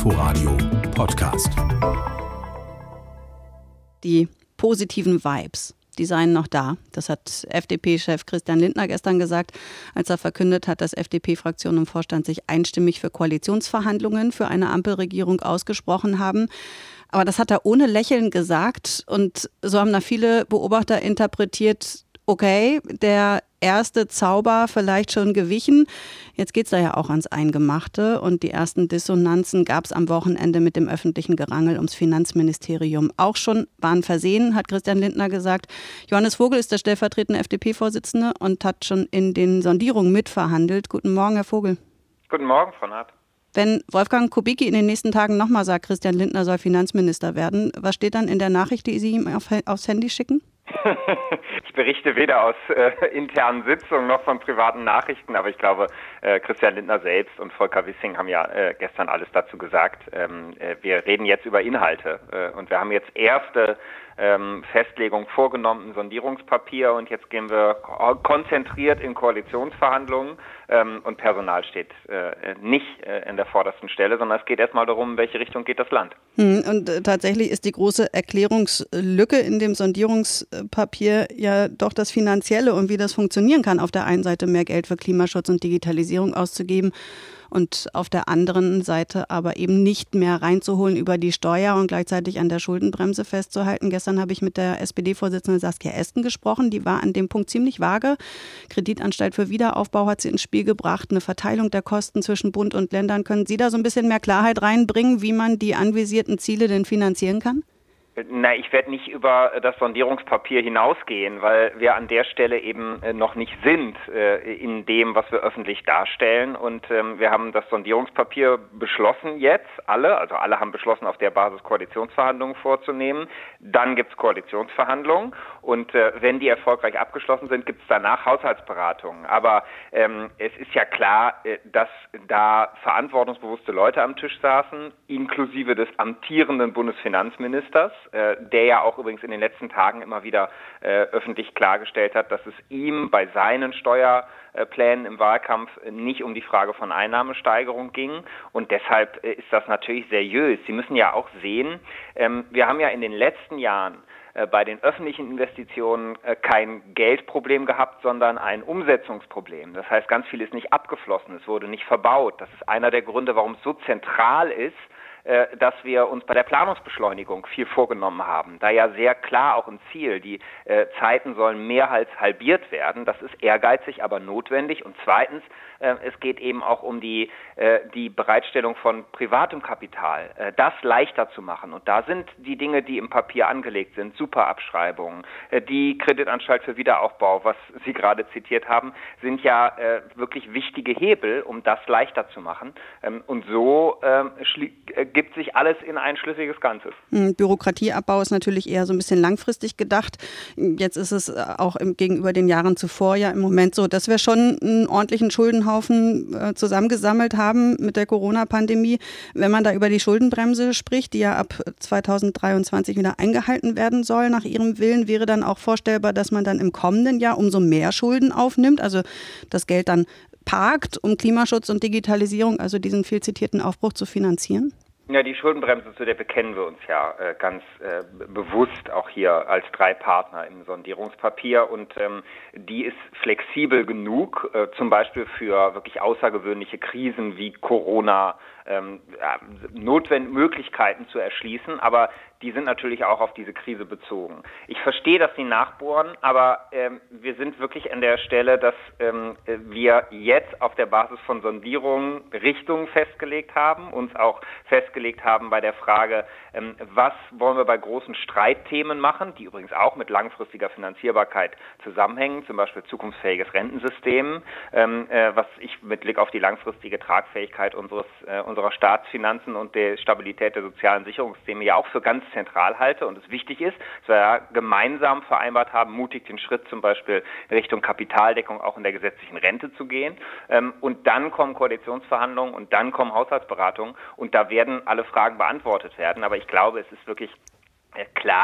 Inforadio Podcast. Die positiven Vibes, die seien noch da. Das hat FDP-Chef Christian Lindner gestern gesagt, als er verkündet hat, dass FDP-Fraktion und Vorstand sich einstimmig für Koalitionsverhandlungen für eine Ampelregierung ausgesprochen haben. Aber das hat er ohne Lächeln gesagt. Und so haben da viele Beobachter interpretiert, okay, der erste Zauber vielleicht schon gewichen. Jetzt geht es da ja auch ans Eingemachte. Und die ersten Dissonanzen gab es am Wochenende mit dem öffentlichen Gerangel ums Finanzministerium auch schon. Waren versehen, hat Christian Lindner gesagt. Johannes Vogel ist der stellvertretende FDP-Vorsitzende und hat schon in den Sondierungen mitverhandelt. Guten Morgen, Herr Vogel. Guten Morgen, Frau Naht. Wenn Wolfgang Kubicki in den nächsten Tagen nochmal sagt, Christian Lindner soll Finanzminister werden, was steht dann in der Nachricht, die Sie ihm aufs Handy schicken? Ich berichte weder aus internen Sitzungen noch von privaten Nachrichten, aber ich glaube, Christian Lindner selbst und Volker Wissing haben ja gestern alles dazu gesagt. Wir reden jetzt über Inhalte und wir haben jetzt erste Festlegung vorgenommen im Sondierungspapier und jetzt gehen wir konzentriert in Koalitionsverhandlungen und Personal steht nicht in der vordersten Stelle, sondern es geht erstmal darum, in welche Richtung geht das Land. Und tatsächlich ist die große Erklärungslücke in dem Sondierungspapier ja doch das Finanzielle und wie das funktionieren kann, auf der einen Seite mehr Geld für Klimaschutz und Digitalisierung auszugeben und auf der anderen Seite aber eben nicht mehr reinzuholen über die Steuer und gleichzeitig an der Schuldenbremse festzuhalten. Gestern habe ich mit der SPD-Vorsitzenden Saskia Esken gesprochen. Die war an dem Punkt ziemlich vage. Kreditanstalt für Wiederaufbau hat sie ins Spiel gebracht. Eine Verteilung der Kosten zwischen Bund und Ländern. Können Sie da so ein bisschen mehr Klarheit reinbringen, wie man die anvisierten Ziele denn finanzieren kann? Na, ich werde nicht über das Sondierungspapier hinausgehen, weil wir an der Stelle eben noch nicht sind in dem, was wir öffentlich darstellen. Und wir haben das Sondierungspapier beschlossen jetzt, alle haben beschlossen, auf der Basis Koalitionsverhandlungen vorzunehmen. Dann gibt es Koalitionsverhandlungen und wenn die erfolgreich abgeschlossen sind, gibt es danach Haushaltsberatungen. Aber es ist ja klar, dass da verantwortungsbewusste Leute am Tisch saßen, inklusive des amtierenden Bundesfinanzministers, der ja auch übrigens in den letzten Tagen immer wieder öffentlich klargestellt hat, dass es ihm bei seinen Steuerplänen im Wahlkampf nicht um die Frage von Einnahmesteigerung ging. Und deshalb ist das natürlich seriös. Sie müssen ja auch sehen, wir haben ja in den letzten Jahren bei den öffentlichen Investitionen kein Geldproblem gehabt, sondern ein Umsetzungsproblem. Das heißt, ganz viel ist nicht abgeflossen, es wurde nicht verbaut. Das ist einer der Gründe, warum es so zentral ist, dass wir uns bei der Planungsbeschleunigung viel vorgenommen haben. Da ja sehr klar auch ein Ziel, die Zeiten sollen mehr als halbiert werden. Das ist ehrgeizig, aber notwendig. Und zweitens, es geht eben auch um die Bereitstellung von privatem Kapital, das leichter zu machen. Und da sind die Dinge, die im Papier angelegt sind, Superabschreibungen, die Kreditanstalt für Wiederaufbau, was Sie gerade zitiert haben, sind ja wirklich wichtige Hebel, um das leichter zu machen. Und so gibt sich alles in ein schlüssiges Ganzes. Bürokratieabbau ist natürlich eher so ein bisschen langfristig gedacht. Jetzt ist es auch gegenüber den Jahren zuvor ja im Moment so, dass wir schon einen ordentlichen Schuldenhaufen zusammengesammelt haben mit der Corona-Pandemie. Wenn man da über die Schuldenbremse spricht, die ja ab 2023 wieder eingehalten werden soll, nach Ihrem Willen, wäre dann auch vorstellbar, dass man dann im kommenden Jahr umso mehr Schulden aufnimmt, also das Geld dann parkt, um Klimaschutz und Digitalisierung, also diesen viel zitierten Aufbruch zu finanzieren? Ja, die Schuldenbremse, zu der bekennen wir uns ja ganz bewusst auch hier als drei Partner im Sondierungspapier und die ist flexibel genug, zum Beispiel für wirklich außergewöhnliche Krisen wie Corona, Möglichkeiten zu erschließen, aber die sind natürlich auch auf diese Krise bezogen. Ich verstehe, dass Sie nachbohren, aber wir sind wirklich an der Stelle, dass wir jetzt auf der Basis von Sondierungen Richtungen festgelegt haben, uns auch festgelegt haben bei der Frage, was wollen wir bei großen Streitthemen machen, die übrigens auch mit langfristiger Finanzierbarkeit zusammenhängen, zum Beispiel zukunftsfähiges Rentensystem, was ich mit Blick auf die langfristige Tragfähigkeit unserer Staatsfinanzen und der Stabilität der sozialen Sicherungssysteme ja auch für ganz zentral halte und es wichtig ist, dass wir ja gemeinsam vereinbart haben, mutig den Schritt zum Beispiel in Richtung Kapitaldeckung auch in der gesetzlichen Rente zu gehen. Und dann kommen Koalitionsverhandlungen und dann kommen Haushaltsberatungen und da werden alle Fragen beantwortet werden. Aber ich glaube, es ist wirklich klar,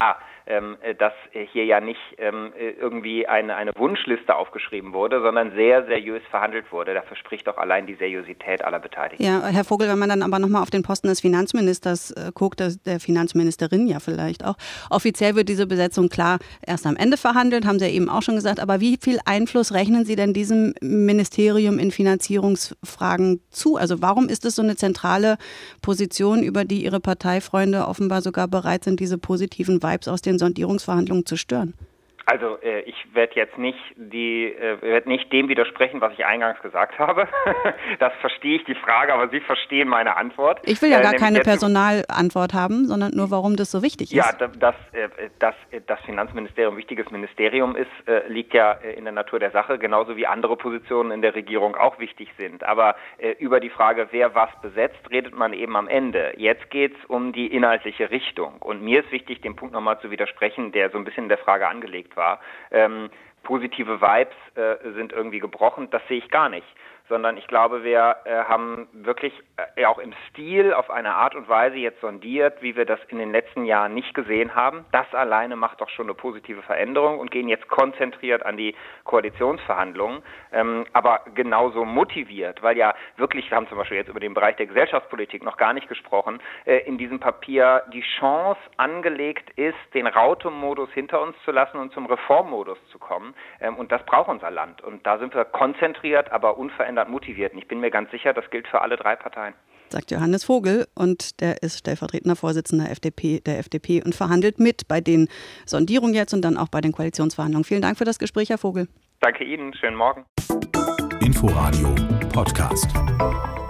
dass hier ja nicht irgendwie eine Wunschliste aufgeschrieben wurde, sondern sehr seriös verhandelt wurde. Dafür spricht doch allein die Seriosität aller Beteiligten. Ja, Herr Vogel, wenn man dann aber nochmal auf den Posten des Finanzministers guckt, der Finanzministerin ja vielleicht auch, offiziell wird diese Besetzung klar erst am Ende verhandelt, haben Sie ja eben auch schon gesagt, aber wie viel Einfluss rechnen Sie denn diesem Ministerium in Finanzierungsfragen zu? Also warum ist es so eine zentrale Position, über die Ihre Parteifreunde offenbar sogar bereit sind, diese positiven Vibes aus den Sondierungsverhandlungen zu stören? Also ich werde jetzt nicht dem widersprechen, was ich eingangs gesagt habe. Das verstehe ich, die Frage, aber Sie verstehen meine Antwort. Ich will ja gar keine Personalantwort haben, sondern nur, warum das so wichtig ist. Ja, dass das Finanzministerium ein wichtiges Ministerium ist, liegt ja in der Natur der Sache, genauso wie andere Positionen in der Regierung auch wichtig sind. Aber über die Frage, wer was besetzt, redet man eben am Ende. Jetzt geht's um die inhaltliche Richtung. Und mir ist wichtig, dem Punkt nochmal zu widersprechen, der so ein bisschen in der Frage angelegt war. Positive Vibes sind irgendwie gebrochen, das sehe ich gar nicht. Sondern ich glaube, wir haben wirklich auch im Stil auf eine Art und Weise jetzt sondiert, wie wir das in den letzten Jahren nicht gesehen haben. Das alleine macht doch schon eine positive Veränderung und gehen jetzt konzentriert an die Koalitionsverhandlungen, aber genauso motiviert, weil ja wirklich, wir haben zum Beispiel jetzt über den Bereich der Gesellschaftspolitik noch gar nicht gesprochen, in diesem Papier die Chance angelegt ist, den Raute-Modus hinter uns zu lassen und zum Reformmodus zu kommen. Und das braucht unser Land. Und da sind wir konzentriert, aber unverändert motiviert. Und ich bin mir ganz sicher, das gilt für alle drei Parteien. Sagt Johannes Vogel und der ist stellvertretender Vorsitzender der FDP und verhandelt mit bei den Sondierungen jetzt und dann auch bei den Koalitionsverhandlungen. Vielen Dank für das Gespräch, Herr Vogel. Danke Ihnen, schönen Morgen. Inforadio Podcast.